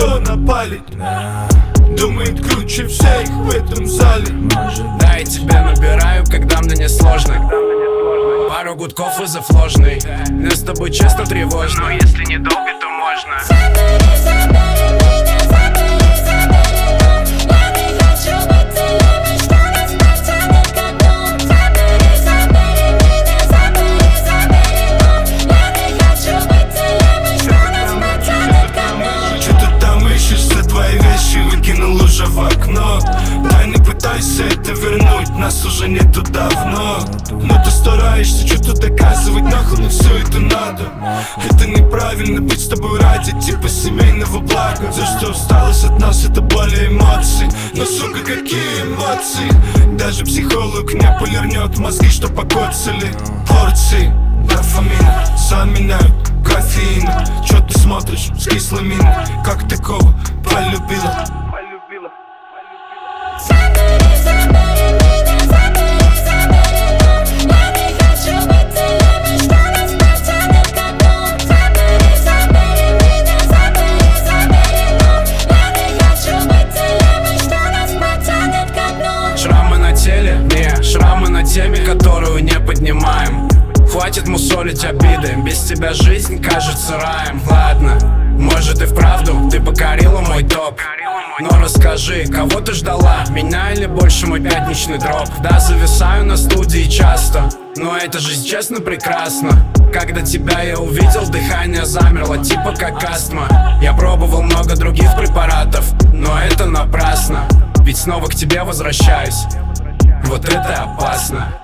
все напалить. Думает круче всех в этом зале. Да, я тебя набираю, когда мне не сложно. Пару гудков вызов ложный. Мне с тобой честно тревожно. Но если недолго, то можно. Лужа в окно. Да не пытайся это вернуть, нас уже нету давно. Но ты стараешься что-то доказывать, нахуй все это надо. Это неправильно быть с тобой ради типа семейного блага. За что осталось от нас, это более эмоций. Но сука, какие эмоции. Даже психолог не полирнет мозги, что покоцали. Порции дофамина заменяют кофеин. Чё ты смотришь с кислой миной? Как такого полюбила? Шрамы на теле, не, шрамы на теме, которую не поднимаем. Хватит мусолить обиды, без тебя жизнь кажется раем. Ладно, может и вправду ты покорила мой топ. Но расскажи, кого ты ждала, меня или больше мой пятничный дроп? Да, зависаю на студии часто, но это же честно прекрасно. Когда тебя я увидел, дыхание замерло, типа как астма. Я пробовал много других препаратов, но это напрасно. Ведь снова к тебе возвращаюсь, вот это опасно.